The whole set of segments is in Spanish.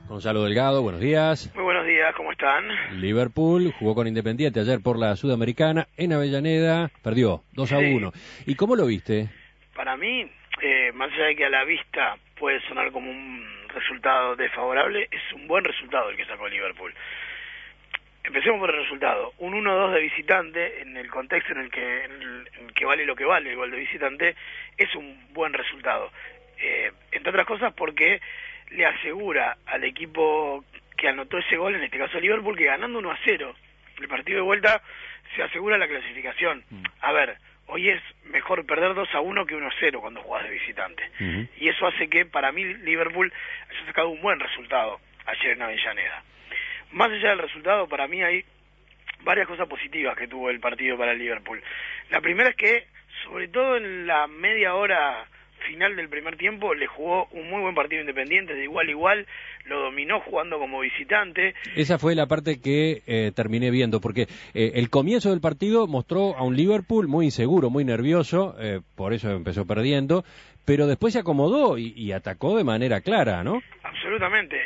Gonzalo Delgado, buenos días. Muy buenos días, ¿cómo están? Liverpool jugó con Independiente ayer por la Sudamericana en Avellaneda, perdió 2-1. ¿Y cómo lo viste? Para mí, más allá de que a la vista puede sonar como un resultado desfavorable, es un buen resultado el que sacó Liverpool. Empecemos por el resultado. Un 1-2 de visitante, en el contexto en el que vale lo que vale el gol de visitante, es un buen resultado. Entre otras cosas porque le asegura al equipo que anotó ese gol, en este caso Liverpool, que ganando 1-0 el partido de vuelta se asegura la clasificación. A ver, hoy es mejor perder 2-1 que 1-0 cuando jugás de visitante. Y eso hace que para mí Liverpool haya sacado un buen resultado ayer en Avellaneda. Más allá del resultado, para mí hay varias cosas positivas que tuvo el partido para el Liverpool. La primera es que, sobre todo en la media hora final del primer tiempo, le jugó un muy buen partido Independiente, de igual a igual, lo dominó jugando como visitante. Esa fue la parte que terminé viendo, porque el comienzo del partido mostró a un Liverpool muy inseguro, muy nervioso, por eso empezó perdiendo, pero después se acomodó y atacó de manera clara, ¿no? Absolutamente.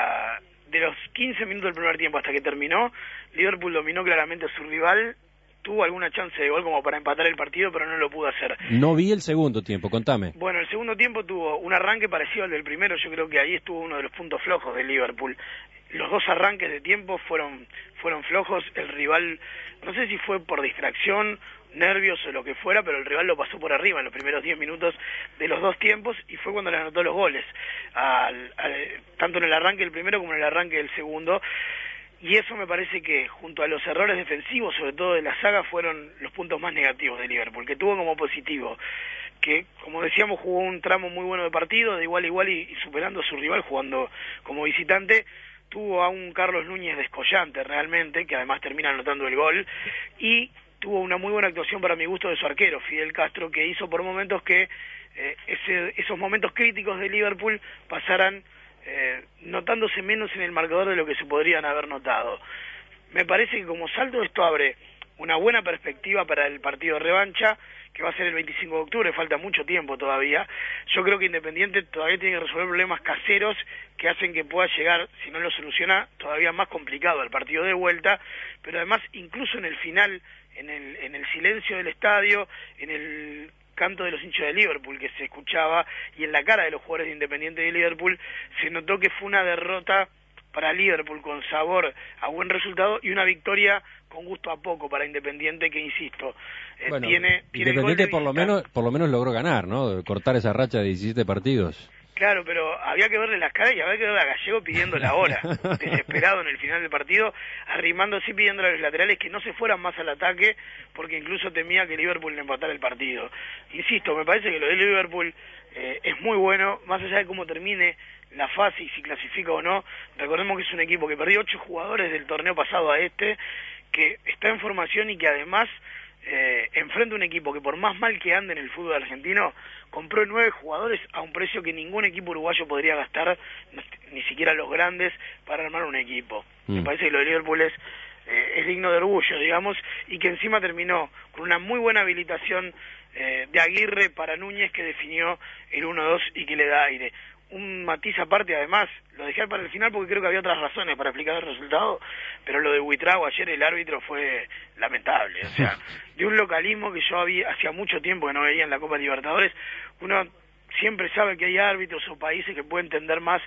De los 15 minutos del primer tiempo hasta que terminó, Liverpool dominó claramente a su rival, tuvo alguna chance de gol como para empatar el partido, pero no lo pudo hacer. No vi el segundo tiempo, contame. Bueno, el segundo tiempo tuvo un arranque parecido al del primero, yo creo que ahí estuvo uno de los puntos flojos de Liverpool. Los dos arranques de tiempo fueron flojos, el rival, no sé si fue por distracción, nervios o lo que fuera, pero el rival lo pasó por arriba en los primeros 10 minutos de los dos tiempos y fue cuando le anotó los goles, tanto en el arranque del primero como en el arranque del segundo. Y eso me parece que, junto a los errores defensivos, sobre todo de la saga, fueron los puntos más negativos de Liverpool, que tuvo como positivo, que, como decíamos, jugó un tramo muy bueno de partido, de igual a igual y superando a su rival, jugando como visitante. Tuvo a un Carlos Núñez descollante realmente, que además termina anotando el gol, y tuvo una muy buena actuación para mi gusto de su arquero, Fidel Castro, que hizo por momentos que esos momentos críticos de Liverpool pasaran notándose menos en el marcador de lo que se podrían haber notado. Me parece que como salto esto abre una buena perspectiva para el partido de revancha, que va a ser el 25 de octubre, falta mucho tiempo todavía. Yo creo que Independiente todavía tiene que resolver problemas caseros que hacen que pueda llegar, si no lo soluciona, todavía más complicado al partido de vuelta, pero además incluso en el final, en el silencio del estadio, en el canto de los hinchas de Liverpool que se escuchaba y en la cara de los jugadores de Independiente de Liverpool se notó que fue una derrota para Liverpool con sabor a buen resultado y una victoria con gusto a poco para Independiente, que insisto, bueno, tiene Independiente por lo menos logró ganar, ¿no? Cortar esa racha de 17 partidos. Claro, pero había que verle las caras y había que ver a Gallego pidiendo la hora, desesperado en el final del partido, arrimándose y pidiendo a los laterales que no se fueran más al ataque, porque incluso temía que Liverpool le empatara el partido. Insisto, me parece que lo de Liverpool es muy bueno, más allá de cómo termine la fase y si clasifica o no. Recordemos que es un equipo que perdió 8 jugadores del torneo pasado a este, que está en formación y que además enfrenta un equipo que, por más mal que ande en el fútbol argentino, compró 9 jugadores a un precio que ningún equipo uruguayo podría gastar, ni siquiera los grandes, para armar un equipo. Me parece que lo de Liverpool es digno de orgullo, digamos, y que encima terminó con una muy buena habilitación de Aguirre para Núñez, que definió el 1-2 y que le da aire. Un matiz aparte, además, lo dejé para el final porque creo que había otras razones para explicar el resultado, pero lo de Buitrago ayer, el árbitro, fue lamentable. O sea, de un localismo que yo hacía mucho tiempo que no veía en la Copa Libertadores. Uno siempre sabe que hay árbitros o países que pueden tender más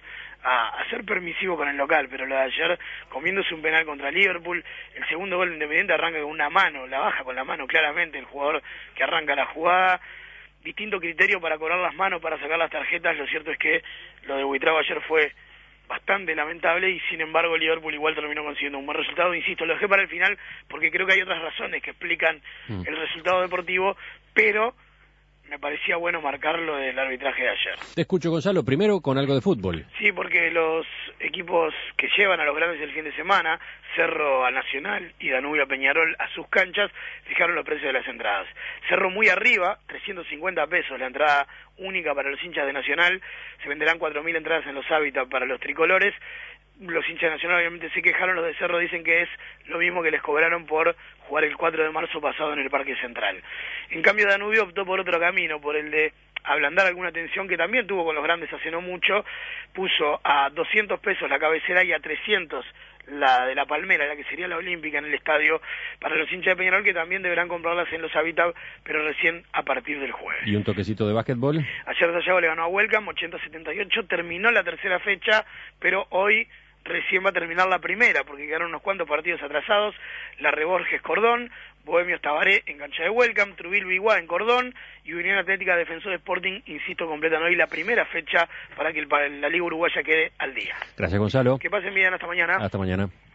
a ser permisivo con el local, pero lo de ayer, comiéndose un penal contra Liverpool, el segundo gol de Independiente arranca con una mano, la baja con la mano claramente el jugador que arranca la jugada. Distinto criterio para cobrar las manos, para sacar las tarjetas. Lo cierto es que lo de Buitrago ayer fue bastante lamentable y sin embargo Liverpool igual terminó consiguiendo un buen resultado. Insisto, lo dejé para el final porque creo que hay otras razones que explican el resultado deportivo, pero me parecía bueno marcarlo del arbitraje de ayer. Te escucho, Gonzalo, primero con algo de fútbol. Sí, porque los equipos que llevan a los grandes el fin de semana, Cerro a Nacional y Danubio a Peñarol a sus canchas, fijaron los precios de las entradas. Cerro muy arriba, 350 pesos la entrada única para los hinchas de Nacional, se venderán 4.000 entradas en los hábitats para los tricolores. Los hinchas de Nacional obviamente se quejaron, los de Cerro dicen que es lo mismo que les cobraron por jugar el 4 de marzo pasado en el Parque Central. En cambio Danubio optó por otro camino, por el de ablandar alguna tensión que también tuvo con los grandes hace no mucho, puso a 200 pesos la cabecera y a 300 la de la Palmera, la que sería la olímpica en el estadio, para los hinchas de Peñarol, que también deberán comprarlas en los Habitat, pero recién a partir del jueves. ¿Y un toquecito de básquetbol? Ayer Sayago le ganó a Welcome 80-78, terminó la tercera fecha, pero hoy recién va a terminar la primera, porque quedaron unos cuantos partidos atrasados. La Reborges Cordón, Bohemios Tabaré en cancha de Welcome, Trubil Biguá en Cordón, y Unión Atlética Defensor Sporting, insisto, completan hoy la primera fecha para que la Liga Uruguaya quede al día. Gracias, Gonzalo. Que pasen bien, hasta mañana. Hasta mañana.